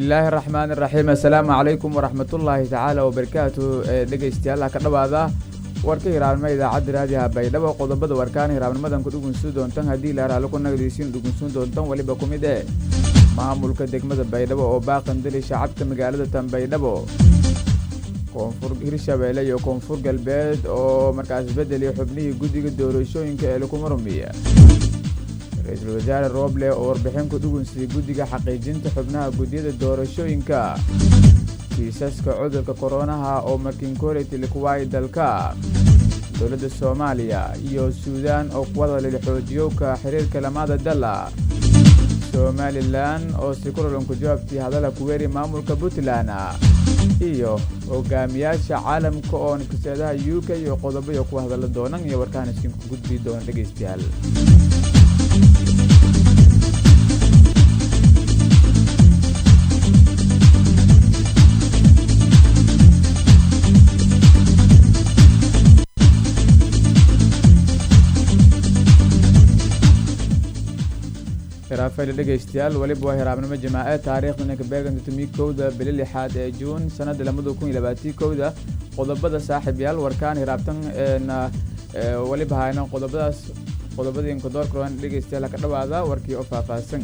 bismillaahi raxmaani raxiim assalaamu calaykum waraxmatullaahi tacaala wabarakaatu dhegaystayaal ka dhawaada warka hiraabnimo idaacadda raadiyaha baydhabo qodobada warkaan hiraabnimadan ku dhugunsuun doontan haddii la raalo ku nagadiisiin dhugunsuun doontan weliba ku mid maamulka degmada baydhabo oo baaqan dili shacabka magaalada tan baydhabo koonfur hirshabeelle iyo koonfur galbeed oo markaas bedeli xubnihii guddiga doorashooyinka ee lagu marumiya ra-iisul wasaare Roble oo warbixin ku dhugunsiiyay guddiga xaqiijinta xubnaha guddiyada doorashooyinka kiisaska cudurka koronaha oo markiinkooleti likuwaay dalka dowladda Soomaaliya iyo Suudaan oo kuwada la xoojiyo ka xiriirka lamada dala Somaliland oo si kulan ku jawaabtay hadalka ku weeri maamulka Puntland iyo hogaamiyaasha caalamka oo kasadaha UK iyo qodobo ku hadal doonaan iyo warkaan isin ku gudbi doona dhageystayaal rafael dhageystayaal waliba hiraabnimo jamaace taariikhdan ka beegan tumikowda bil 6 ee June sanada 2021 qodobada saaxiibayaal warkaan hiraabtan waliba hayna qodobadeen ku door koroon dhageystayaal ka dhawaada warkii oo faahfaahsan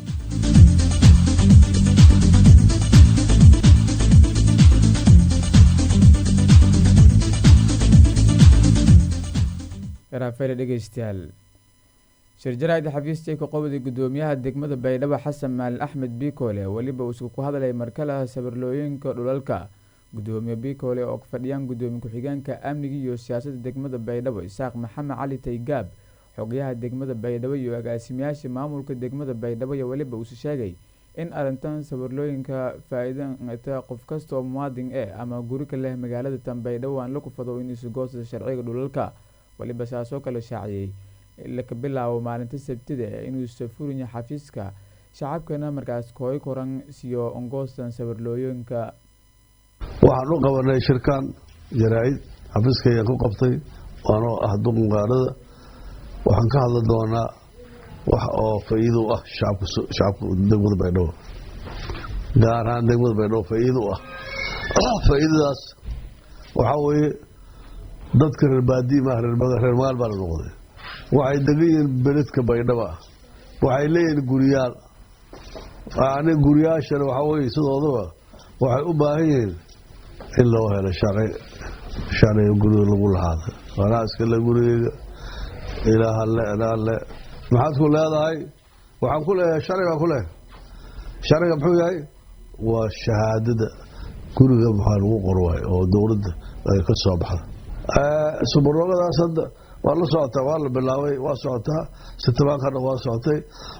rafael dhageystayaal shirjaraad xafiiska ka qowda gudoomiyaha degmada Baydhabo Xasan Maal Axmed Bikole waliba uu ku hadalay markala sabarlooyinka dhulalka gudoomiye Bikole oo ka fadhiyaan gudoomiye ku-xigeenka amniga iyo siyaasadda degmada Baydhabo Isaaq Maxamed Cali Taygaab xogayaha degmada Baydhabo iyo agaasimayaasha maamulka degmada Baydhabo iyo waliba uu sheegay in arintan sabarlooyinka faa'iido qof kasta oo muwaadin ama guri ka leh magaalada tan Baydhabo aan la ku fado in isu goosada sharciga dhulalka waliba saasoo kala shaaciyay laka bilaabo maalinta sabtida inuu safuuriyo xafiiska shacabkana markaas kooy koran siyo ongoostan sabarlooyinka waxaan u qabanay shirkaan jaraa'id xafiiska ku qabtay waana duqaarada waxaan ka hadla doonaa wax oo faa'iido ah shacabka degmada Baydhabo gaar ahaan degmada Baydhabo faa'iido ah faa'iidadaas waxa weeye dadka reer baadiye ma reer magaal baa noqday waxay degan beledka Baydhabo waxay leeyihiin guriyaal guriyaashan waxa weeye sidooduba waxay u baahan yihiin in loo helo sharci guriga lagu lahaado wala iska la guriga ilaaha le maxaad ku leedahay waxaan ku leeyahay sharciga muxuu yahay waa shahaadada guriga maxaa lagu qorwaay oo dawladda ay ka soo baxday subarogadaas hadda waa la socotaa waa la bilaabay waa socotaa sitabaanka waa socotay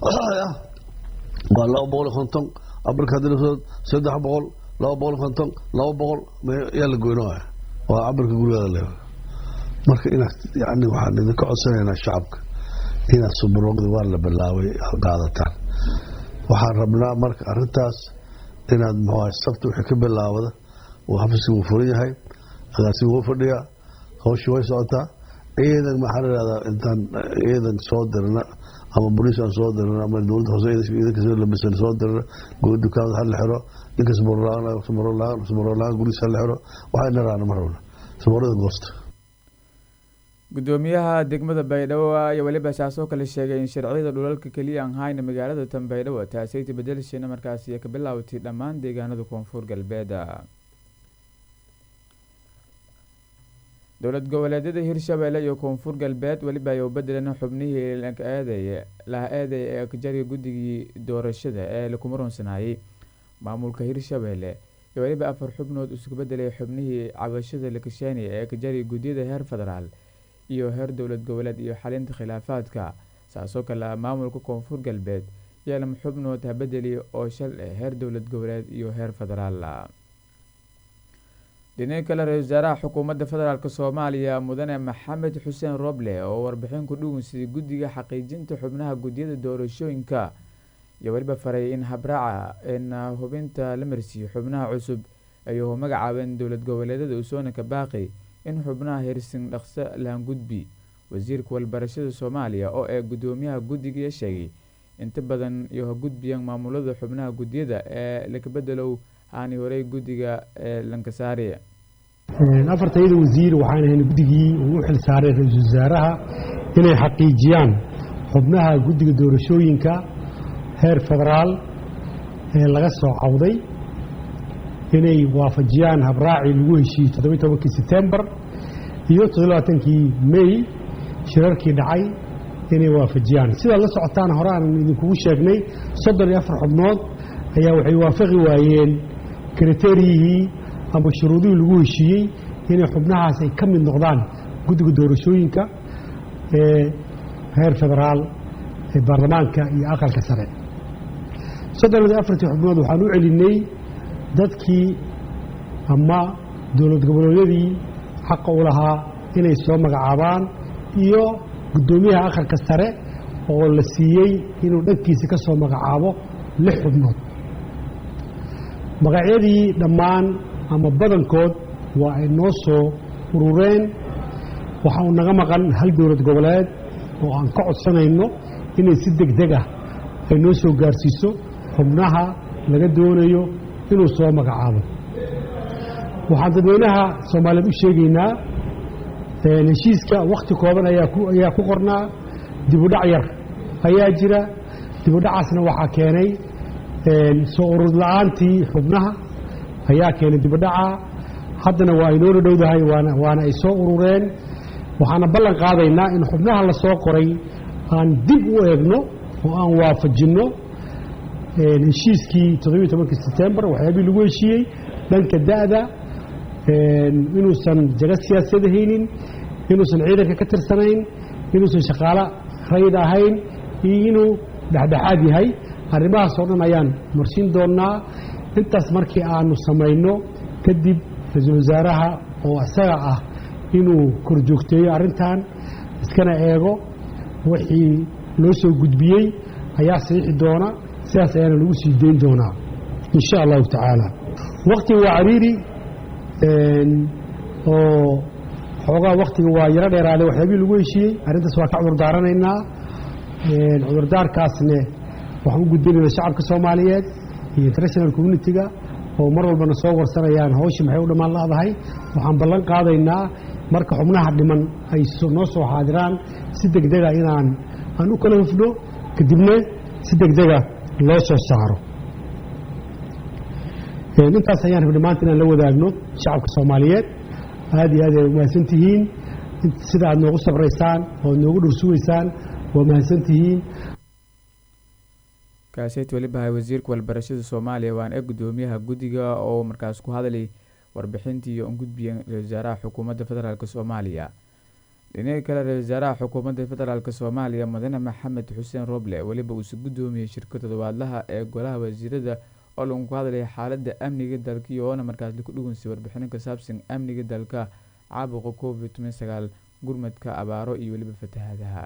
waa 250 abarka dirisood 300 250 200 yaa la goynaa waa abarka guriga leh marka ina yani waxaan idin ka codsanaynaa shacabka ina subarogada waa la bilaabay qaadataan waxaan rabnaa marka arintaas inaad muwaasafto wixii ka bilaawada oo xafiiska uu furan yahay agaasiga uu fadhiya hawshu way socotaa ciidan maxalada intaan ciidan soo dirna ama booliis aan soo dirna ama dawladda hoose ciidanka soo labisan soo dirna dukaamada hal xiro ninkaas borlaan guriis hal xiro waxay naraan marwada sabarada goosta gudoomiyaha degmada Baydhabo ayaa waliba saasoo kale sheegay in sharciyada dhulalka kaliya aan hayna magaalada tan Baydhabo taasay beddelshayna markaas ka bilaawtay dhammaan deegaanada koonfur galbeed dowlad goboleedyada Hirshabeelle iyo koonfur galbeed waliba ay u bedeleen xubnihii la aaday ee ka jariga guddigii doorashada ee la kumaroonsanayay maamulka Hirshabeelle iyo waliba afar xubnood isku bedelay xubnihii cabashada la kashanay ee ka jariga guddiyada heer federaal iyo heer dowlad goboleed iyo xalinta khilaafaadka saasoo kale maamulka koonfur galbeed yeelam xubnood bedeli oo shal heer dowlad goboleed iyo heer federaal dhinaca kale ra'iisul wasaaraha xukuumadda federaalka Soomaaliya mudane Maxamed Xuseen Roble oo warbixin ku dhugunsiiyay guddiga xaqiijinta xubnaha guddiyada doorashooyinka iyo waliba faray in habraaca hubinta la marsiyo xubnaha cusub ayuu magacaabeen dowlad goboleedyada usoonka baaqi in xubnaha hirsin dhaqso laan gudbi wasiirka walbarashada Soomaaliya oo gudoomiyaha guddiga sheegay inta badan iyo gudbiyan maamulada xubnaha guddiyada ee laga bedelow aanay horey guddiga Lankasaari afartayda wasiir waxaan ahayn guddigii uu xil saaray ra'iisul wasaaraha inay xaqiijiyaan xubnaha guddiga doorashooyinka heer federaal ee laga soo cawday inay waafajiyaan habraaci lagu heshiiyey 17 September iyo 27 May shirarkii dhacay inay waafajiyaan sida la socotaan hore aan idinku sheegnay 34 xubnood ayaa waxay waafaqi waayeen kriteeriyihii ama shuruudihii lagu heshiiyey inay xubnahaas ay ka mid noqdaan guddiga doorashooyinka ee heer federaal ee baarlamaanka iyo aqalka sare 34 xubnood waxaan u celinay dadkii ama dowlad goboleedyadii xaq u lahaa inay soo magacaabaan iyo gudoomiyaha aqalka sare oo la siiyey inuu dhankiisa ka soo magacaabo 6 xubnood magacyadii dhammaan ama badankood waa ay noo soo urureen waxa uu naga maqan hal dowlad goboleed oo aan ka codsanayno inay si degdeg ah ay noo soo gaarsiiso xubnaha laga doonayo inuu soo magacaabo waxaan dadweynaha Soomaaliyeed u sheegaynaa heshiiska waqti kooban ayaa ku qornaa dib u dhac yar ayaa jira dib u dhacaasna waxa keenay soo urur la'aantii xubnaha ayaa keenay dib u dhaca haddana waa ay noo dhowdahay waana ay soo urureen waxaana ballan qaadaynaa in xubnaha la soo qoray aan dib u eegno oo aan waafajinno heshiiskii 17 September waxyaabihii lagu heshiiyey dhanka da'da inuusan jaga siyaasad haynin inuusan ciidanka ka tirsanayn inuusan shaqaale rayid ahayn iyo inuu dhexdhexaad yahay arrimahaas oo dhan ayaan marsiin doonaa intaas markii aanu samayno kadib ra'iisul wasaaraha oo asaga ah inuu kor joogteeyo arrintan iskana eego wixii loo soo gudbiyey ayaa saxiixi doona sidaas ayaana lagu sii deyn doonaa insha allahu tacaala waqtiga waa cariiri oo xoogaa waqtiga waa yaro dheeraaday waxyaabihii lagu heshiiyey arrintaas waa ka cudurdaaranaynaa cudurdaarkaasne waxaan u gudbinaynaa shacabka Soomaaliyeed iyo international community-ga oo mar walbana soo warsanayaan hawsha maxay u dhamaan laadahay waxaan ballan qaadaynaa marka xubnaha dhiman ay noo soo xaadiraan si degdeg ah inaan u kala hufno kadibna si degdeg ah loo soo saaro intaas ayaan rabnay maanta inaan la wadaagno shacabka Soomaaliyeed aad iyo aad ay mahadsantihiin sida aad noogu sabraysaan oo noogu dhursuweysaan waa mahadsantihiin kaasayt waliba wasiirka walbarashada Soomaaliya waan gudoomiyaha guddiga oo markaas ku hadlay warbixintii iyo gudbiyeen wasaaraha xukuumadda federaalka Soomaaliya dhinaca kale wasaaraha xukuumadda federaalka Soomaaliya Mudane Maxamed Xuseen Roble waliba uu si gudoomiyay shirkadda wadlaha ee golaha wasiirada oo lagu hadlay xaaladda amniga dalka iyo markaas ku dhugunsay warbixin ka saabsan amniga dalka caabuqa COVID-19 gurmadka abaaro iyo waliba fatahaadaha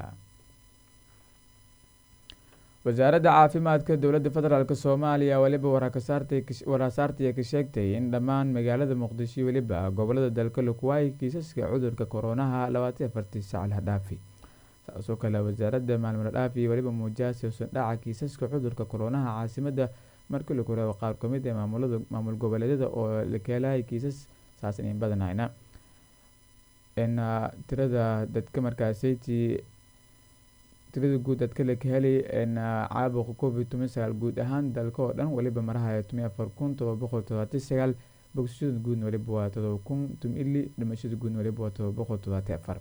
wasaaradda caafimaadka dowladda federaalka Soomaaliya waliba warasaartay ka sheegtay in dhammaan magaalada Muqdisho waliba gobolada dalka lagu waayay kiisaska cudurka corona 24 saac la dhaafi taasoo kale wasaaradda maalmo dhaafi waliba muujisay soo dhaca kiisaska cudurka corona caasimadda markii la koreeyo qaar ka mid ah maamul goboleedyada oo la keenay kiisas saasan in badanayna in tirada dadka markaasaytii tirada guud dadka la helay in caabuqa COVID-19 guud ahaan dalka oo dhan waliba maraha 14779 bogsashada guud waliba waa 7000 dhimashada guud waliba waa 774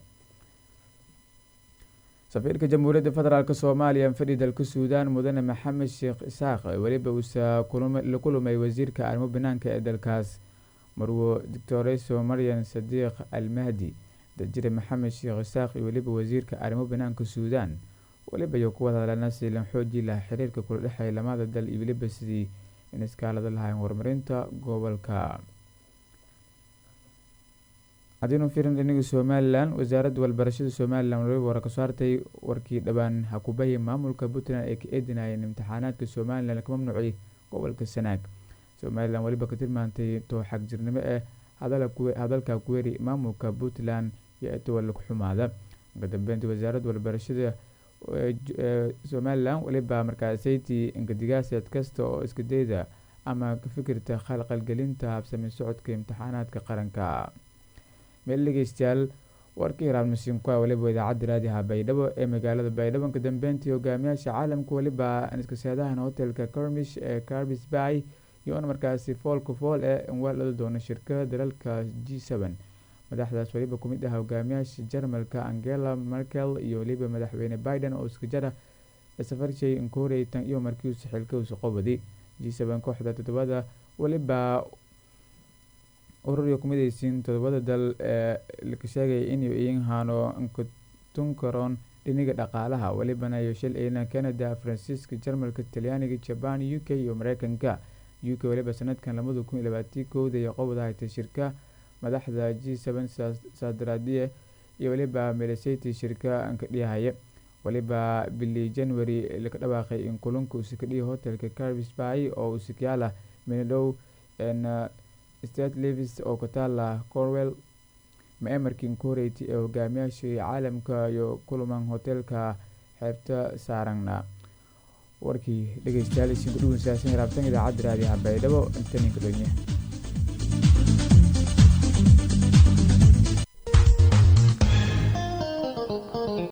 safiirka jamhuuriyadda federaalka Soomaaliya fadhi dalka Suudaan Mudane Maxamed Sheekh Isaaq waliba uu la kulmay wasiirka arrimaha banaanka ee dalkaas marwo Dr. Marian Sadiq Al-Mahdi dajire Maxamed Sheekh Isaaq waliba wasiirka arrimaha banaanka Suudaan waliba iyo kuwa hadalana si la xoojin lahaa xiriirka kula dhaxeeya lamada dal iyo waliba sidii in iskaalada lahayn horumarinta gobolka hadii fiirin dhinaca Somaliland wasaaradda walbarashada Somaliland waliba war ka saartay warkii dhawaan hakubay maamulka Puntland ee ka eedinayeen imtixaanaadka Somaliland ka mamnuucay gobolka Sanaag Somaliland waliba ka tilmaantay too xaq jirnimo hadalka ku weeri maamulka Puntland iyo tawallu xumaada gadambeynta wasaaradda walbarashada Somaliland waliba markaasayti ingadigaasad kasta oo iska dayda ama ka fikirta khalqalgelinta habsami socodka imtixaanaadka qaranka meel dhegeystayaal warkii raadmasiin ku waliba idaacadda raadiyaha Baydhabo ee magaalada Baydhabo ka dambeyntii hogaamiyaasha caalamka waliba iska seedahan hotelka Cornish ee Carbis Bay iyo markaasi fool ee walada doona shirkada dalalka G7 madaxdaas waliba kumid ah hogaamiyaasha Jarmalka Angela Merkel iyo waliba madaxweyne Biden oo iska jara safarkii inkooreytan iyo markii uu xilka u qabadi G7 kooxda todobada waliba urur kumidaysiin todobada dal la sheegay inuu yahaano tunkaron dhiniga dhaqaalaha walibana iyo shilina Canada Francisco Jarmalka Talyaaniga Japan UK iyo Mareykanka UK waliba sanadkan 2021 iyo qowdaha shirka madaxda G7 sadradiye iyo waliba Malaysia shirka an ka dhiyahaya waliba bili January la ka dhawaaqay in kulanku uu ka dhiyo hotelka Carbis Bay oo uu siyaala Meadow en State Levis oo ka taala Cornwall maamarkin Koreyti ee hogaamiyaasha caalamka iyo kulaman hotelka xeebta saarangna warkii dhageystayaal isin ku dhuunsaasan raabtan idaacadda raadiyaha Baydhabo inta ninka dhageysta